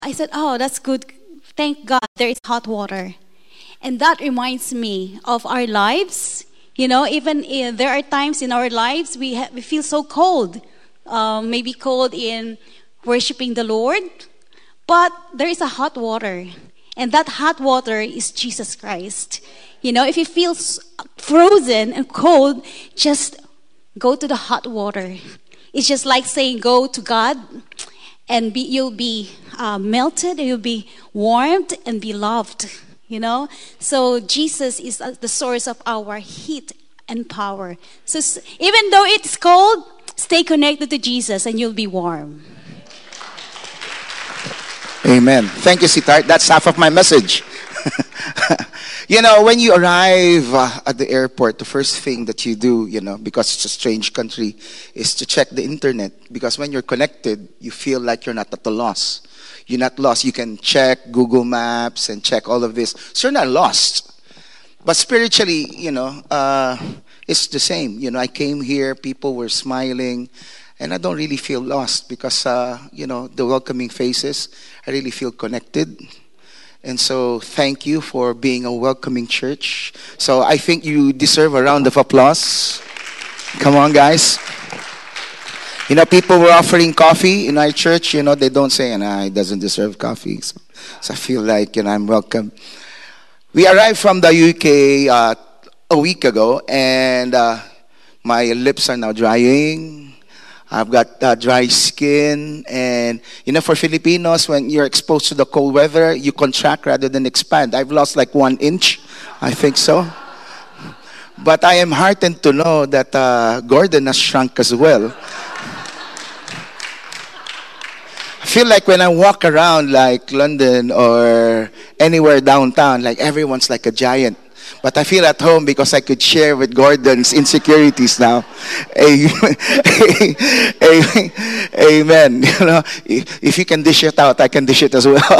I said, oh, that's good. Thank God there is hot water. And that reminds me of our lives. Even there are times in our lives we feel so cold. Maybe cold in worshiping the Lord. But there is a hot water. And that hot water is Jesus Christ. If you feel frozen and cold, just go to the hot water. It's just like saying, go to God, and you'll be melted, you'll be warmed, and be loved. So Jesus is the source of our heat and power. So even though it's cold, stay connected to Jesus, and you'll be warm. Amen. Thank you, Sitar. That's half of my message. When you arrive at the airport, the first thing that you do, because it's a strange country, is to check the internet. Because when you're connected, you feel like you're not at a loss. You're not lost. You can check Google Maps and check all of this. So you're not lost. But spiritually, it's the same. I came here, people were smiling, and I don't really feel lost because, the welcoming faces, I really feel connected. And so thank you for being a welcoming church. So I think you deserve a round of applause. Come on, guys. People were offering coffee in our church. They don't say, he doesn't deserve coffee. So I feel like, I'm welcome. We arrived from the UK a week ago, and my lips are now drying. I've got dry skin, and for Filipinos, when you're exposed to the cold weather, you contract rather than expand. I've lost like 1 inch, I think so. But I am heartened to know that Gordon has shrunk as well. I feel like when I walk around like London or anywhere downtown, like everyone's like a giant. But I feel at home because I could share with Gordon's insecurities now. Amen. Amen. If you can dish it out, I can dish it as well.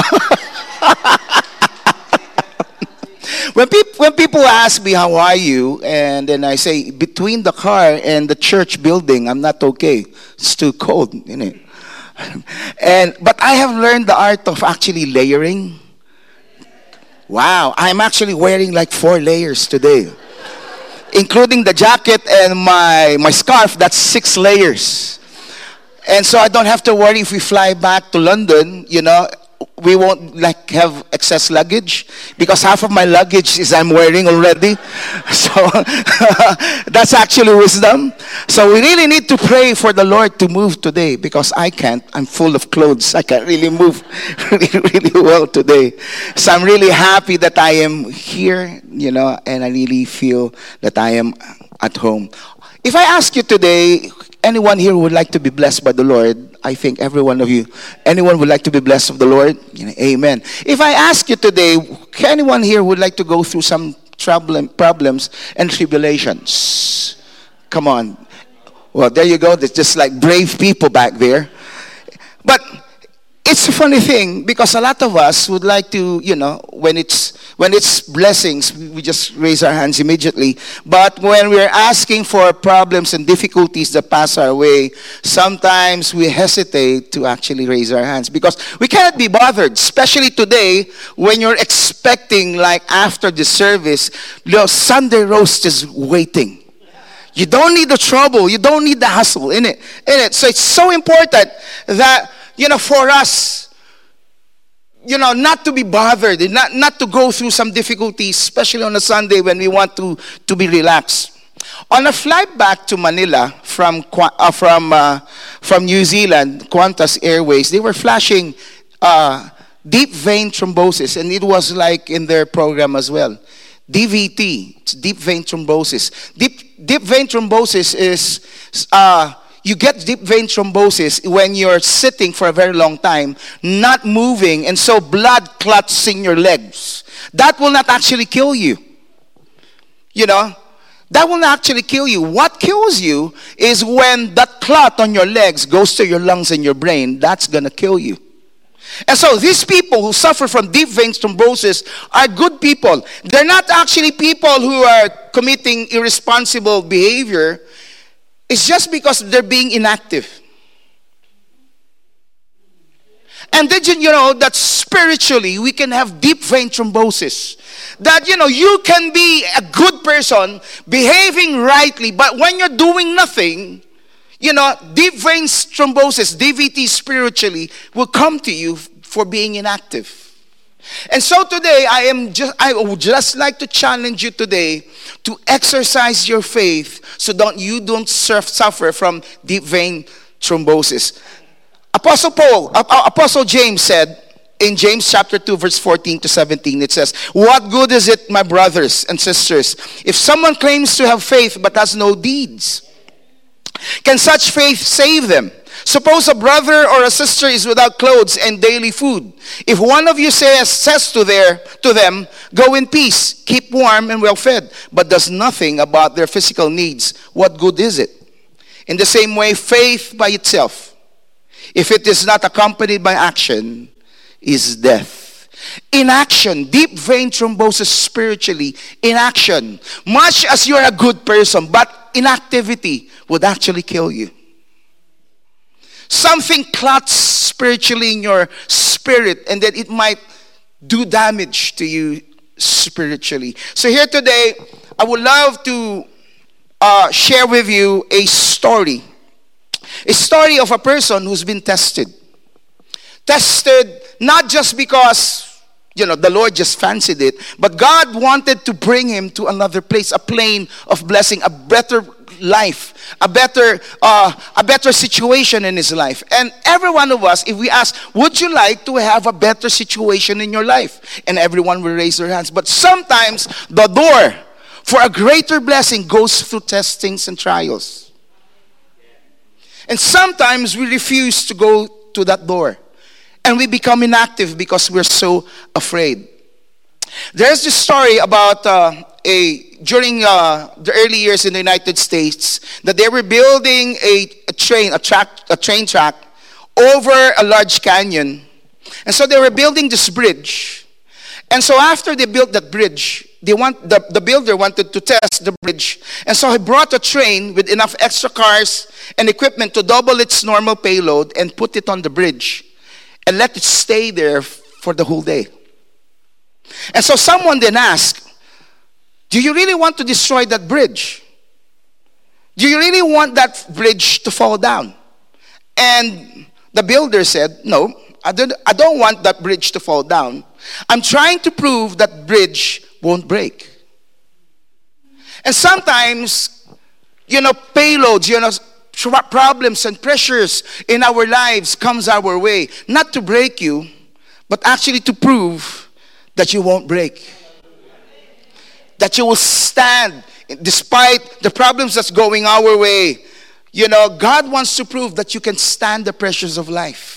When people ask me, how are you? And then I say, between the car and the church building, I'm not okay. It's too cold, isn't it? But I have learned the art of actually layering. Wow, I'm actually wearing like 4 layers today. Including the jacket and my scarf, that's 6 layers. And so I don't have to worry if we fly back to London, we won't like have excess luggage because half of my luggage is I'm wearing already. So that's actually wisdom. So we really need to pray for the Lord to move today because I can't. I'm full of clothes. I can't really move really well today. So I'm really happy that I am here, and I really feel that I am at home. If I ask you today, anyone here who would like to be blessed by the Lord, I think every one of you, anyone would like to be blessed of the Lord? Amen. If I ask you today, anyone here would like to go through some problems and tribulations? Come on. Well, there you go. There's just like brave people back there. But it's a funny thing because a lot of us would like to, when it's blessings, we just raise our hands immediately. But when we're asking for problems and difficulties that pass our way, sometimes we hesitate to actually raise our hands because we cannot be bothered, especially today when you're expecting, like after the service, Sunday roast is waiting. You don't need the trouble. You don't need the hustle in it. So it's so important that, for us, not to be bothered, not to go through some difficulties, especially on a Sunday when we want to be relaxed. On a flight back to Manila from New Zealand, Qantas Airways, they were flashing deep vein thrombosis, and it was like in their program as well. DVT, it's deep vein thrombosis. Deep vein thrombosis is you get deep vein thrombosis when you're sitting for a very long time, not moving, and so blood clots in your legs. That will not actually kill you. That will not actually kill you. What kills you is when that clot on your legs goes to your lungs and your brain. That's going to kill you. And so these people who suffer from deep vein thrombosis are good people. They're not actually people who are committing irresponsible behavior. It's just because they're being inactive. And did you know that spiritually we can have deep vein thrombosis? That, you can be a good person, behaving rightly, but when you're doing nothing, deep vein thrombosis, DVT spiritually, will come to you for being inactive. And so today, I would just like to challenge you today to exercise your faith so that you don't suffer from deep vein thrombosis. Apostle James said in James chapter 2 verse 14 to 17, it says, "What good is it, my brothers and sisters, if someone claims to have faith but has no deeds? Can such faith save them? Suppose a brother or a sister is without clothes and daily food. If one of you says to them, 'Go in peace, keep warm and well fed,' but does nothing about their physical needs, what good is it? In the same way, faith by itself, if it is not accompanied by action, is death." Inaction, deep vein thrombosis spiritually, inaction. Much as you're a good person, but inactivity would actually kill you. Something clots spiritually in your spirit, and that it might do damage to you spiritually. So here today, I would love to share with you a story of a person who's been tested. Tested not just because, the Lord just fancied it, but God wanted to bring him to another place, a plane of blessing, a better life, a better situation in his life. And every one of us, if we ask, would you like to have a better situation in your life? And everyone will raise their hands. But sometimes the door for a greater blessing goes through testings and trials. And sometimes we refuse to go to that door. And we become inactive because we're so afraid. There's this story about during the early years in the United States, that they were building a train track over a large canyon. And so they were building this bridge. And so after they built that bridge, the builder wanted to test the bridge. And so he brought a train with enough extra cars and equipment to double its normal payload and put it on the bridge and let it stay there for the whole day. And so someone then asked, do you really want to destroy that bridge? Do you really want that bridge to fall down? And the builder said, no, I don't want that bridge to fall down. I'm trying to prove that bridge won't break. And sometimes, payloads, problems and pressures in our lives comes our way, not to break you, but actually to prove that you won't break. That you will stand despite the problems that's going our way. God wants to prove that you can stand the pressures of life.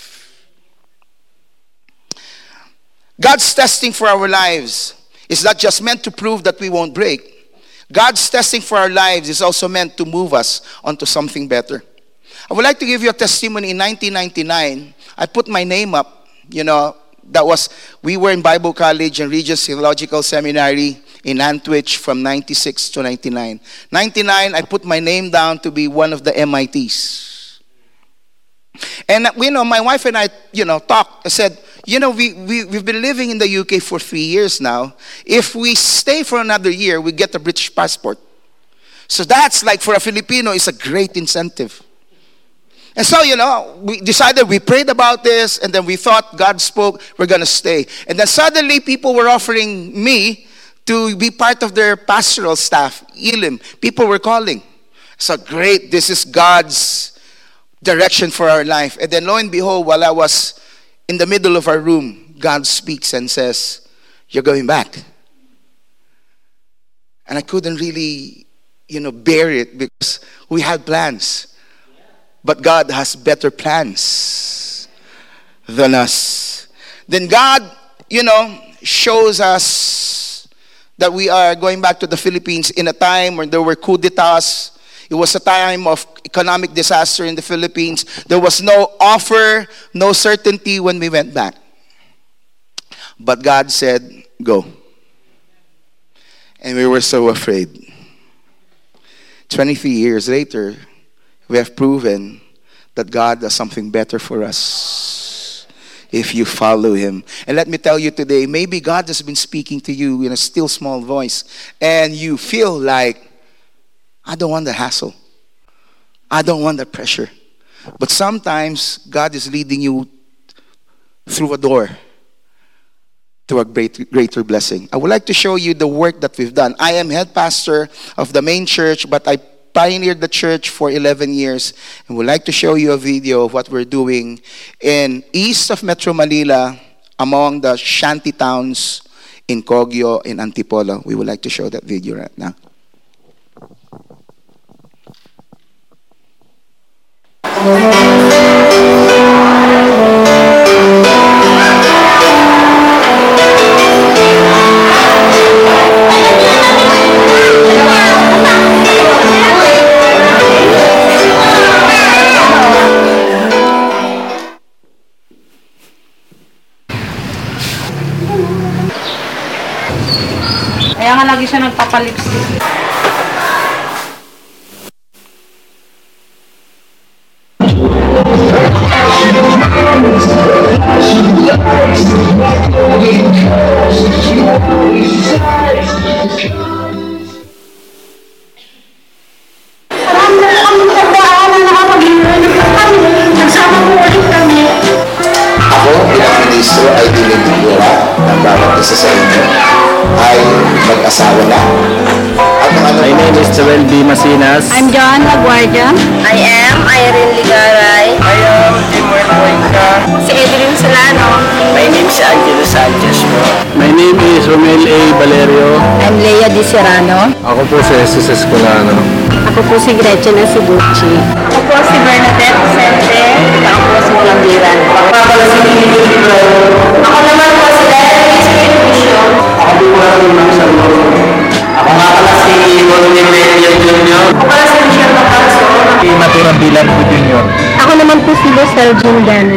God's testing for our lives is not just meant to prove that we won't break. God's testing for our lives is also meant to move us onto something better. I would like to give you a testimony. In 1999, I put my name up. We were in Bible College and Regis Theological Seminary in Antwerp from 96 to 99. 99, I put my name down to be one of the MITs. And, my wife and I, talked. I said, we've been living in the UK for 3 years now. If we stay for another year, we get a British passport. So that's like, for a Filipino, it's a great incentive. And so, we decided, we prayed about this, and then we thought God spoke, we're going to stay. And then suddenly people were offering me to be part of their pastoral staff, Elim. People were calling. So great, this is God's direction for our life. And then lo and behold, while I was in the middle of our room, God speaks and says, you're going back. And I couldn't really, bear it because we had plans. But God has better plans than us. Then God, shows us that we are going back to the Philippines in a time when there were coup d'etats. It was a time of economic disaster in the Philippines. There was no offer, no certainty when we went back. But God said, go. And we were so afraid. 23 years later, we have proven that God has something better for us. if you follow him. And let me tell you today, maybe God has been speaking to you in a still small voice, and you feel like, I don't want the hassle. I don't want the pressure. But sometimes God is leading you through a door to a greater blessing. I would like to show you the work that we've done. I am head pastor of the main church, but I pioneered the church for 11 years. And would like to show you a video of what we're doing in east of Metro Manila, among the shanty towns in Kogyo, in Antipolo. We would like to show that video right now. Kaya nga lagi siya nagpapalipstick. Ako, bilang ministro, ay dinigura ng bawat isa sa inyo ay mag-asawa na. At ang ano, My name is Joel B. Masinas. I'm John Laguardia. I am Irene Ligaray. I am Jimmer Cuenca. Si Edwin Solano. My name is Angelo Sanchez po. My name is Romel A. Valerio. I'm Lea Di Serrano. Ako po si Jesus Escolano. Ako po si Gretchen Asibucci. Ako po si Bernadette Vicente. Ako po si Lambiran. Ako naman po si Leslie Spiritusio. Ako po pala si Max Salvo. Ako nga pala si Rodney Media Jr. Ako pala si Michelle Macaso. Si Maturang Bilan po Jr. Ako naman po si Lucel Jindan.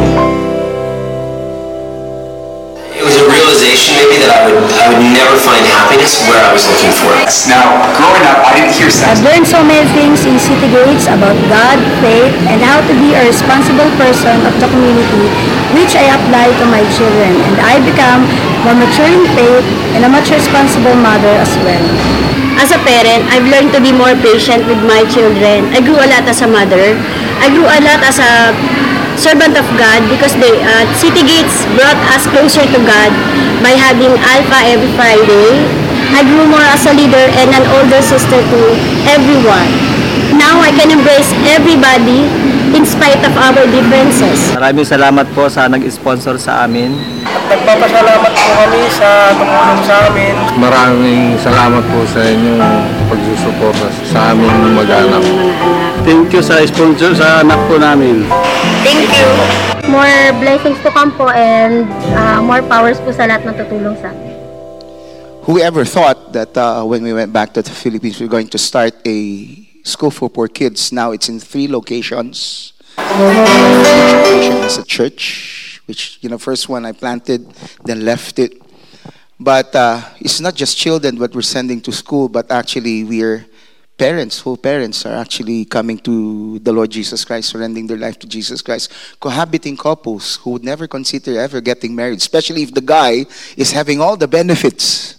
It was a realization maybe that I would never find happiness where I was looking for it. Now, growing up, I didn't hear I've sense. learned so many things in City Gates about God, faith, and how to be a responsible person of the community, which I apply to my children. And I become more mature in faith and a much responsible mother as well. As a parent, I've learned to be more patient with my children. I grew a lot as a mother. I grew a lot as a servant of God because City Gates brought us closer to God by having Alpha every Friday. I grew more as a leader and an older sister to everyone. Now I can embrace everybody in spite of our differences. Maraming salamat po sa nag-sponsor sa amin. At nagpapasalamat po kami sa tumulong sa amin. Maraming salamat po sa inyong pagsusuporta sa aming mag-anak. Thank you sa sponsor sa anak po namin. Thank you. More blessings to come po and more powers po sa lahat ng tutulong sa akin. whoever thought that when we went back to the Philippines, we were going to start a school for poor kids. Now it's in 3 locations. Each location is a church, which, first one I planted, then left it. But it's not just children that we're sending to school, but actually we're parents, whole parents are actually coming to the Lord Jesus Christ, surrendering their life to Jesus Christ. Cohabiting couples who would never consider ever getting married, especially if the guy is having all the benefits,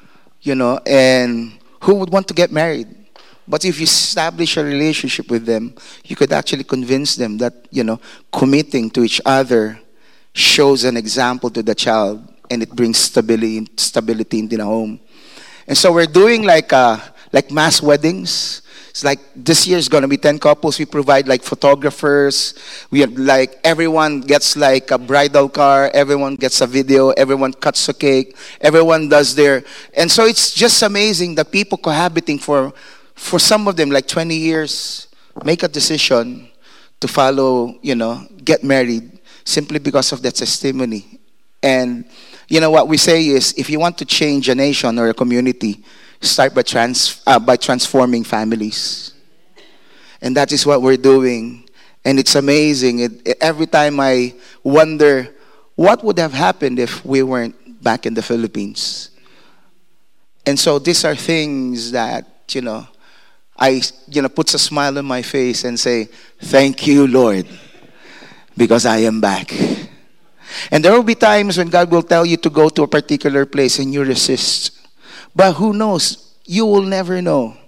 and who would want to get married. But if you establish a relationship with them, you could actually convince them that, committing to each other shows an example to the child, and it brings stability in the home. And so we're doing like mass weddings. It's like this year is going to be 10 couples. We provide like photographers. We have everyone gets like a bridal car. Everyone gets a video. Everyone cuts a cake. Everyone does their. And so it's just amazing that people cohabiting for some of them like 20 years make a decision to follow, get married simply because of that testimony. And what we say is, if you want to change a nation or a community, start by transforming families. And that is what we're doing. And it's amazing. Every time I wonder, what would have happened if we weren't back in the Philippines? And so these are things that, I, puts a smile on my face and say, thank you, Lord, because I am back. And there will be times when God will tell you to go to a particular place and you resist. But who knows? You will never know.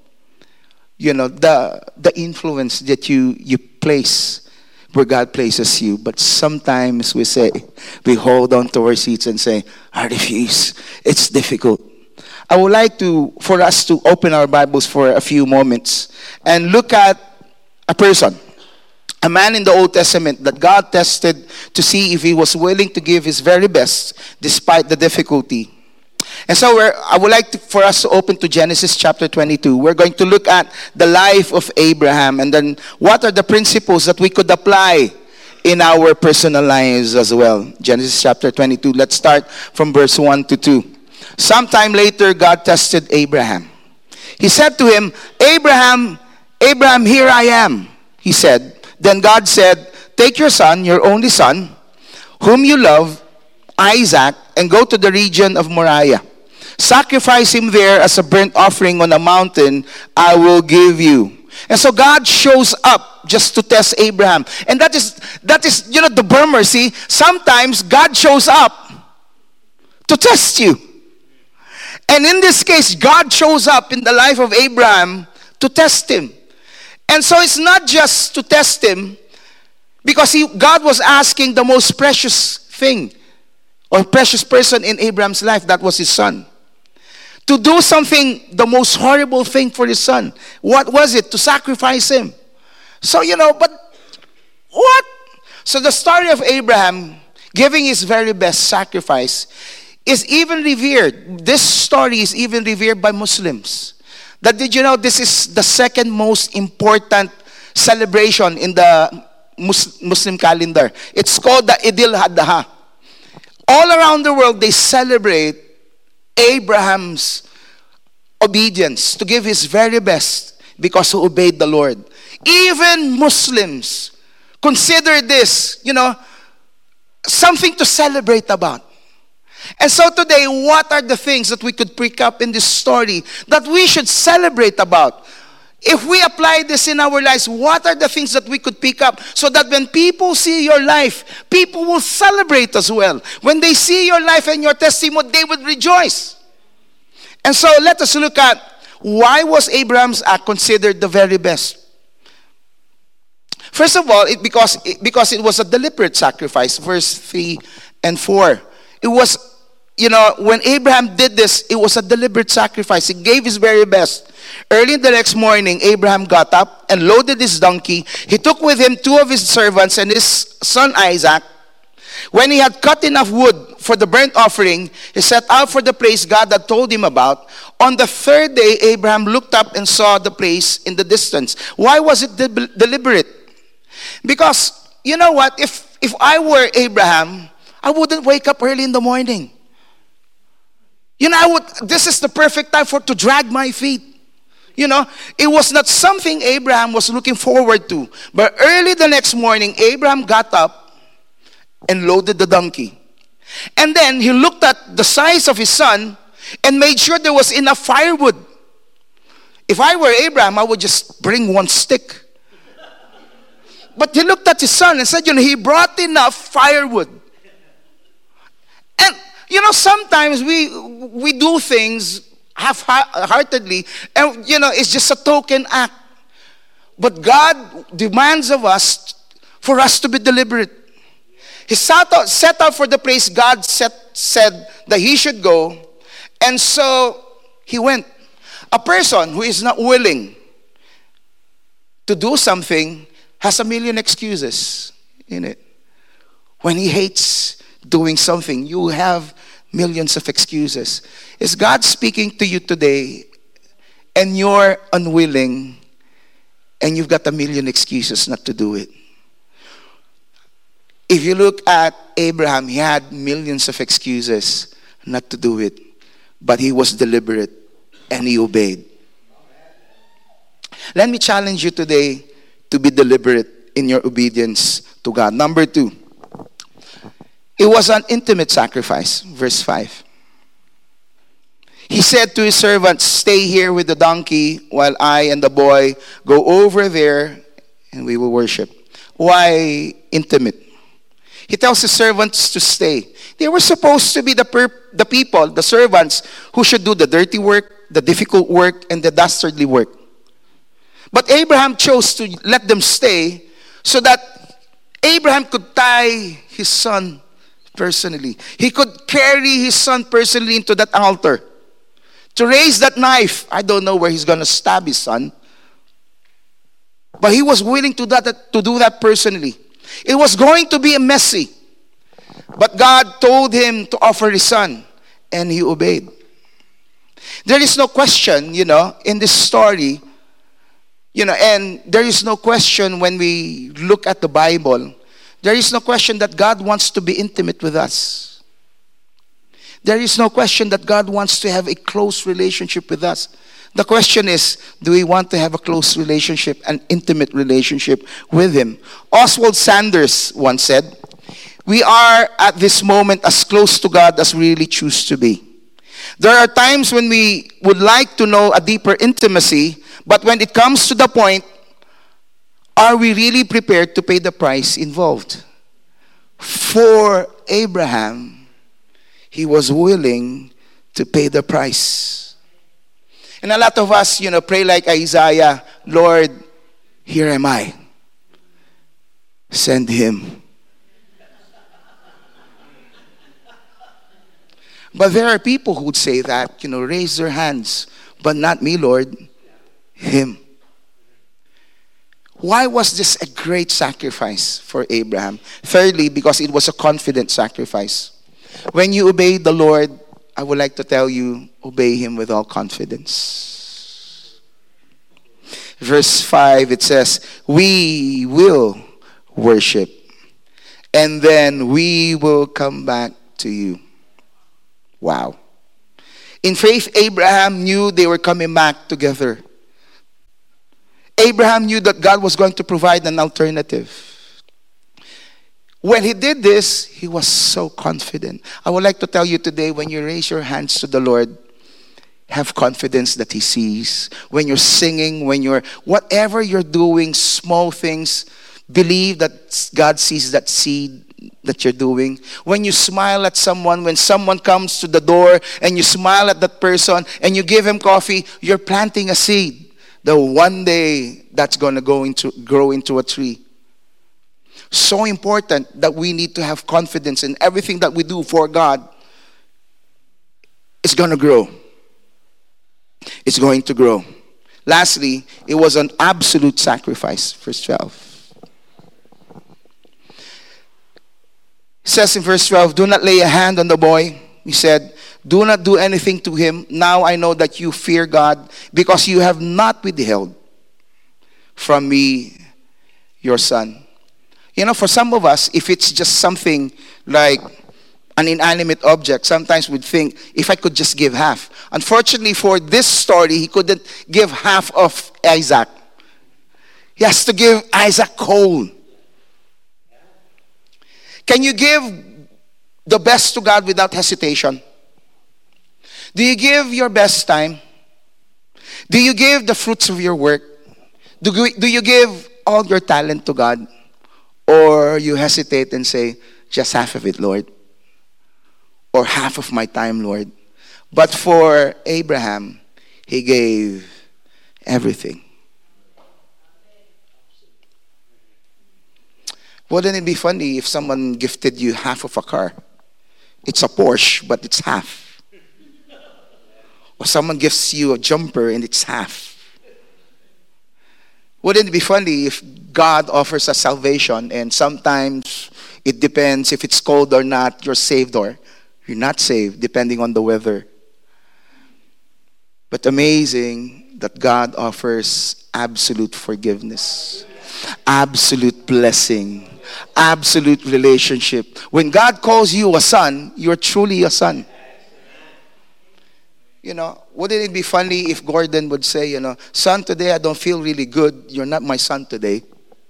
The influence that you place where God places you. But sometimes we hold on to our seats and say, I refuse. It's difficult. I would like for us to open our Bibles for a few moments and look at a person, a man in the Old Testament that God tested to see if he was willing to give his very best despite the difficulty. And so I would like for us to open to Genesis chapter 22. We're going to look at the life of Abraham and then what are the principles that we could apply in our personal lives as well. Genesis chapter 22. Let's start from verse 1 to 2. Sometime later, God tested Abraham. He said to him, Abraham, Abraham, here I am, he said. Then God said, take your son, your only son, whom you love, Isaac, and go to the region of Moriah. Sacrifice him there as a burnt offering on a mountain I will give you. And so God shows up just to test Abraham. And that is the bummer. See, sometimes God shows up to test you. And in this case, God shows up in the life of Abraham to test him. And so it's not just to test him, because God was asking the most precious thing or precious person in Abraham's life, that was his son, to do something, the most horrible thing for his son. What was it? To sacrifice him. So, but what? So the story of Abraham giving his very best sacrifice is even revered. This story is even revered by Muslims. Did you know this is the second most important celebration in the Muslim calendar? It's called the Eid al-Adha. All around the world, they celebrate Abraham's obedience to give his very best because he obeyed the Lord. Even Muslims consider this, something to celebrate about. And so today, what are the things that we could pick up in this story that we should celebrate about? If we apply this in our lives, what are the things that we could pick up so that when people see your life, people will celebrate as well. When they see your life and your testimony, they would rejoice. And so let us look at why was Abraham's act considered the very best. First of all, because it was a deliberate sacrifice. Verse 3 and 4. It was, when Abraham did this, it was a deliberate sacrifice. He gave his very best. Early the next morning, Abraham got up and loaded his donkey. He took with him 2 of his servants and his son Isaac. When he had cut enough wood for the burnt offering, he set out for the place God had told him about. On the 3rd day, Abraham looked up and saw the place in the distance. Why was it deliberate? Because, you know what? If I were Abraham, I wouldn't wake up early in the morning. This is the perfect time to drag my feet. It was not something Abraham was looking forward to. But early the next morning, Abraham got up and loaded the donkey. And then he looked at the size of his son and made sure there was enough firewood. If I were Abraham, I would just bring 1 stick. But he looked at his son and said, he brought enough firewood. And, sometimes we do things half-heartedly, and, it's just a token act. But God demands of us for us to be deliberate. He set out for the place God said that he should go, and so he went. A person who is not willing to do something has a million excuses in it. When he hates doing something, you have millions of excuses. Is God speaking to you today and you're unwilling and you've got a million excuses not to do it? If you look at Abraham, he had millions of excuses not to do it, but he was deliberate and he obeyed. Let me challenge you today to be deliberate in your obedience to God. Number 2, it was an intimate sacrifice. Verse 5. He said to his servants, stay here with the donkey while I and the boy go over there and we will worship. Why intimate? He tells his servants to stay. They were supposed to be the people, the servants, who should do the dirty work, the difficult work, and the dastardly work. But Abraham chose to let them stay so that Abraham could tie his son personally. He could carry his son personally into that altar. To raise that knife, I don't know where he's going to stab his son. But he was willing to do that personally. It was going to be messy. But God told him to offer his son. And he obeyed. There is no question, in this story, and there is no question when we look at the Bible, there is no question that God wants to be intimate with us. There is no question that God wants to have a close relationship with us. The question is, do we want to have a close relationship, an intimate relationship with Him? Oswald Sanders once said, we are at this moment as close to God as we really choose to be. There are times when we would like to know a deeper intimacy, but when it comes to the point, are we really prepared to pay the price involved? For Abraham, he was willing to pay the price. And a lot of us, pray like Isaiah, Lord, here am I. Send him. But there are people who would say that, raise their hands, but not me, Lord, him. Why was this a great sacrifice for Abraham? Thirdly, because it was a confident sacrifice. When you obey the Lord, I would like to tell you, obey Him with all confidence. Verse 5, it says, we will worship, and then we will come back to you. Wow. In faith, Abraham knew they were coming back together. Abraham knew that God was going to provide an alternative. When he did this, he was so confident. I would like to tell you today, when you raise your hands to the Lord, have confidence that He sees. When you're singing, whatever you're doing, small things, believe that God sees that seed that you're doing. When you smile at someone, when someone comes to the door and you smile at that person and you give him coffee, you're planting a seed that one day that's going to grow into a tree. So important that we need to have confidence in everything that we do for God. It's going to grow. It's going to grow. Lastly, it was an absolute sacrifice. Verse 12. It says in verse 12, do not lay a hand on the boy. He said, do not do anything to him. Now I know that you fear God, because you have not withheld from me your son. For some of us, if it's just something like an inanimate object, sometimes we'd think, if I could just give half. Unfortunately for this story, he couldn't give half of Isaac. He has to give Isaac whole. Can you give the best to God without hesitation? Do you give your best time? Do you give the fruits of your work? Do you give all your talent to God? Or you hesitate and say, just half of it, Lord. Or half of my time, Lord. But for Abraham, he gave everything. Wouldn't it be funny if someone gifted you half of a car? It's a Porsche, but it's half. Or someone gives you a jumper and it's half. Wouldn't it be funny if God offers us salvation and sometimes it depends if it's cold or not, you're saved or you're not saved, depending on the weather. But amazing that God offers absolute forgiveness, absolute blessing, absolute relationship. When God calls you a son, you're truly a son. Wouldn't it be funny if Gordon would say, son, today I don't feel really good. You're not my son today.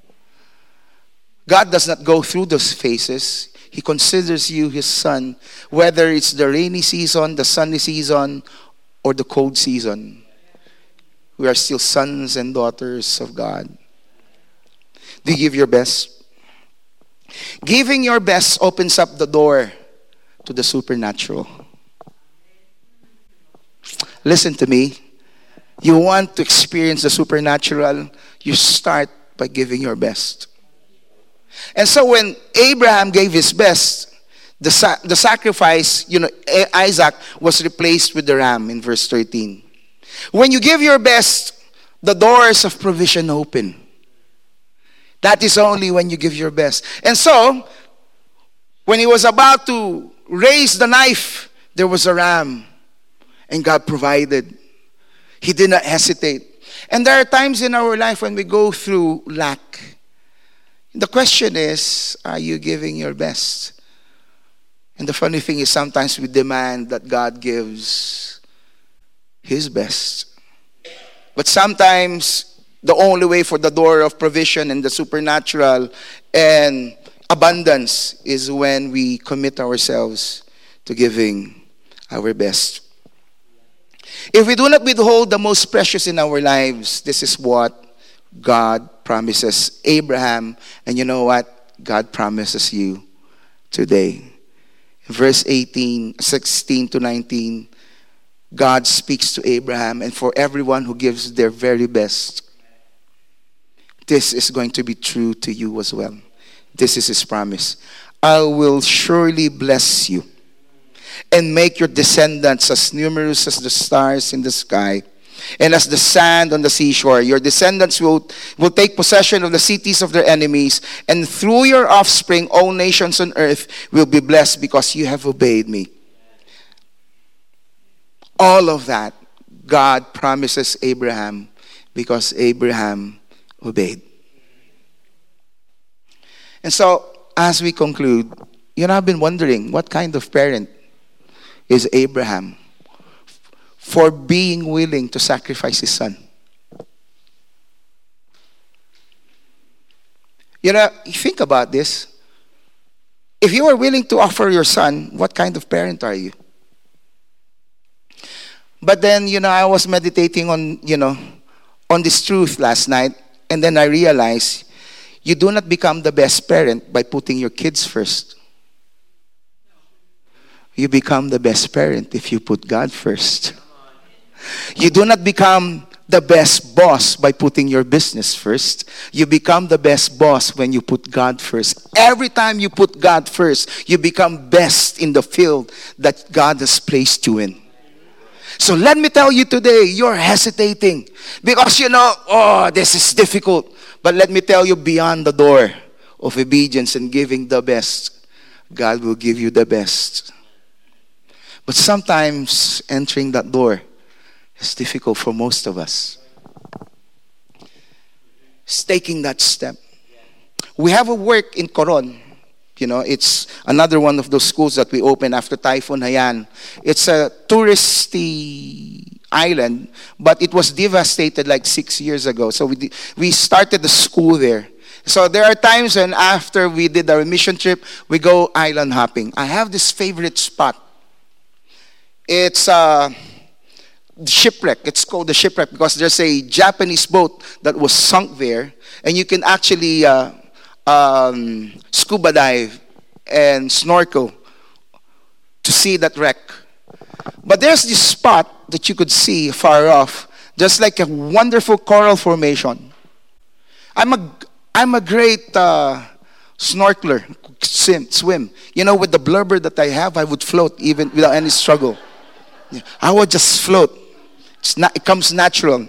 God does not go through those phases. He considers you His son, whether it's the rainy season, the sunny season, or the cold season. We are still sons and daughters of God. Do you give your best? Giving your best opens up the door to the supernatural. Listen to me. You want to experience the supernatural, you start by giving your best. And so when Abraham gave his best, the sacrifice, Isaac was replaced with the ram in verse 13. When you give your best, the doors of provision open. That is only when you give your best. And so, when he was about to raise the knife, there was a ram. And God provided. He did not hesitate. And there are times in our life when we go through lack. The question is, are you giving your best? And the funny thing is, sometimes we demand that God gives His best. But sometimes, the only way for the door of provision and the supernatural and abundance is when we commit ourselves to giving our best. If we do not withhold the most precious in our lives, this is what God promises Abraham. And you know what? God promises you today. Verse 16 to 19, God speaks to Abraham, and for everyone who gives their very best, this is going to be true to you as well. This is His promise. I will surely bless you and make your descendants as numerous as the stars in the sky and as the sand on the seashore. Your descendants will take possession of the cities of their enemies, and through your offspring all nations on earth will be blessed because you have obeyed me. All of that God promises Abraham because Abraham obeyed. And so, as we conclude, I've been wondering, what kind of parent is Abraham for being willing to sacrifice his son? You think about this. If you are willing to offer your son, what kind of parent are you? But then, I was meditating on this truth last night, and then I realized you do not become the best parent by putting your kids first. You become the best parent if you put God first. You do not become the best boss by putting your business first. You become the best boss when you put God first. Every time you put God first, you become best in the field that God has placed you in. So let me tell you today, you're hesitating because this is difficult. But let me tell you, beyond the door of obedience and giving the best, God will give you the best. But sometimes entering that door is difficult for most of us. It's taking that step. We have a work in Coron. It's another one of those schools that we opened after Typhoon Haiyan. It's a touristy island, but it was devastated like 6 years ago. So we started the school there. So there are times when after we did our mission trip, we go island hopping. I have this favorite spot. It's shipwreck. It's called the shipwreck because there's a Japanese boat that was sunk there, and you can actually scuba dive and snorkel to see that wreck. But there's this spot that you could see far off, just like a wonderful coral formation. I'm a great snorkeler, swim. With the blubber that I have, I would float even without any struggle. I would just float. It comes natural.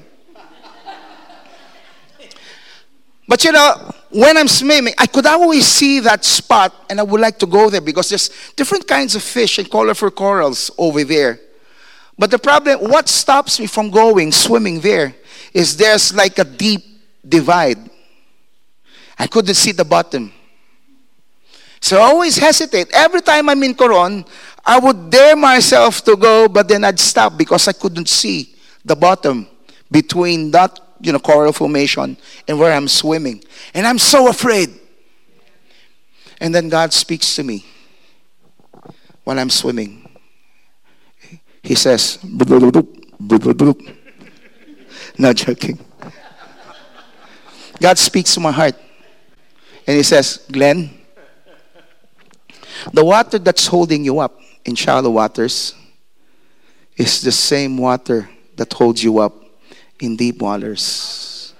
But when I'm swimming, I could always see that spot, and I would like to go there because there's different kinds of fish and colorful corals over there. But the problem, what stops me from swimming there, is there's like a deep divide. I couldn't see the bottom. So I always hesitate. Every time I'm in Coron, I would dare myself to go, but then I'd stop because I couldn't see the bottom between that coral formation and where I'm swimming. And I'm so afraid. And then God speaks to me while I'm swimming. He says, not joking. God speaks to my heart. And He says, Glenn, The water that's holding you up in shallow waters is the same water that holds you up in deep waters.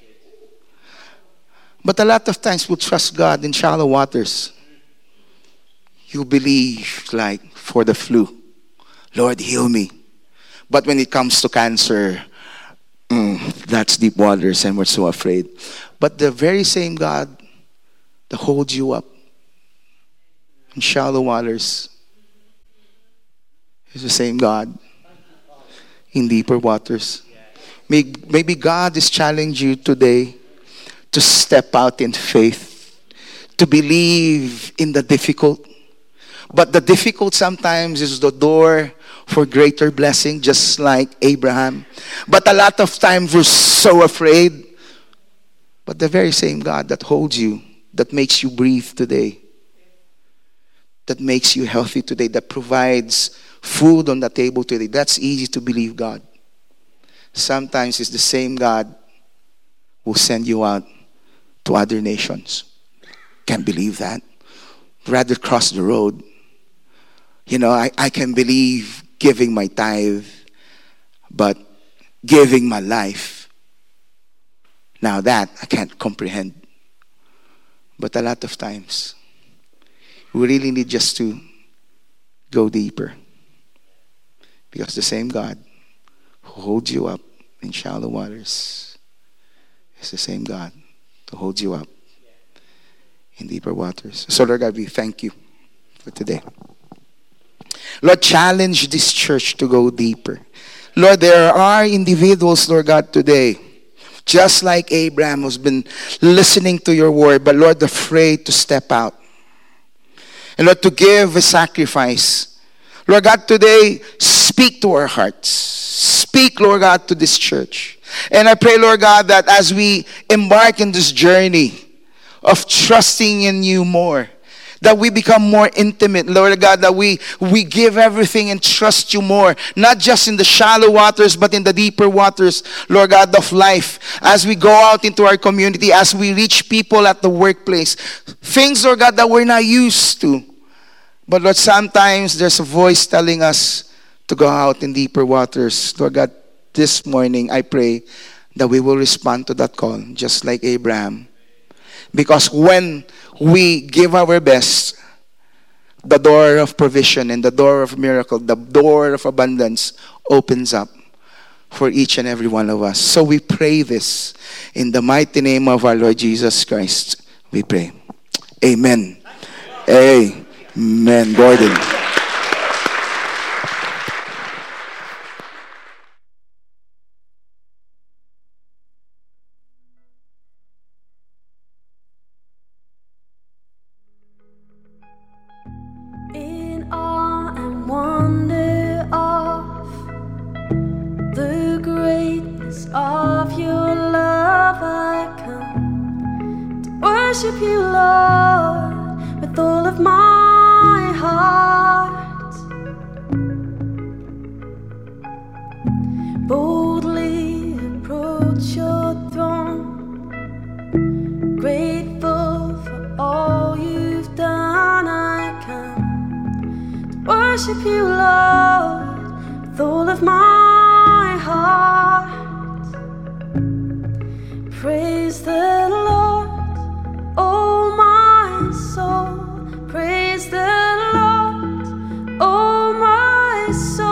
But a lot of times we'll trust God in shallow waters. You believe like for the flu, Lord, heal me. But when it comes to cancer, that's deep waters and we're so afraid. But the very same God that holds you up in shallow waters is the same God in deeper waters. Maybe God is challenging you today to step out in faith, to believe in the difficult. But the difficult sometimes is the door for greater blessing, just like Abraham. But a lot of times we're so afraid. But the very same God that holds you, that makes you breathe today, that makes you healthy today, that provides food on the table today, that's easy to believe God. Sometimes it's the same God who send you out to other nations. Can't believe that. Rather cross the road. You know, I can believe giving my tithe, but giving my life, now that I can't comprehend. But a lot of times, we really need just to go deeper. Because the same God who holds you up in shallow waters is the same God who holds you up in deeper waters. So Lord God, we thank you for today. Lord, challenge this church to go deeper. Lord, there are individuals, Lord God, today, just like Abraham, who's been listening to your word, but Lord, afraid to step out. And Lord, to give a sacrifice. Lord God, today, speak to our hearts. Speak, Lord God, to this church. And I pray, Lord God, that as we embark in this journey of trusting in you more, that we become more intimate, Lord God, that we give everything and trust you more, not just in the shallow waters, but in the deeper waters, Lord God, of life. As we go out into our community, as we reach people at the workplace, things, Lord God, that we're not used to. But Lord, sometimes there's a voice telling us to go out in deeper waters. Lord God, this morning I pray that we will respond to that call, just like Abraham. Because when we give our best, the door of provision and the door of miracle, the door of abundance opens up for each and every one of us. So we pray this in the mighty name of our Lord Jesus Christ. We pray. Amen. Amen. Gordon. Of your love I come to worship you, Lord, with all of my heart. Boldly approach your throne, grateful for all you've done. I come to worship you, Lord, with all of my heart. Praise the Lord, oh my soul. Praise the Lord, oh my soul.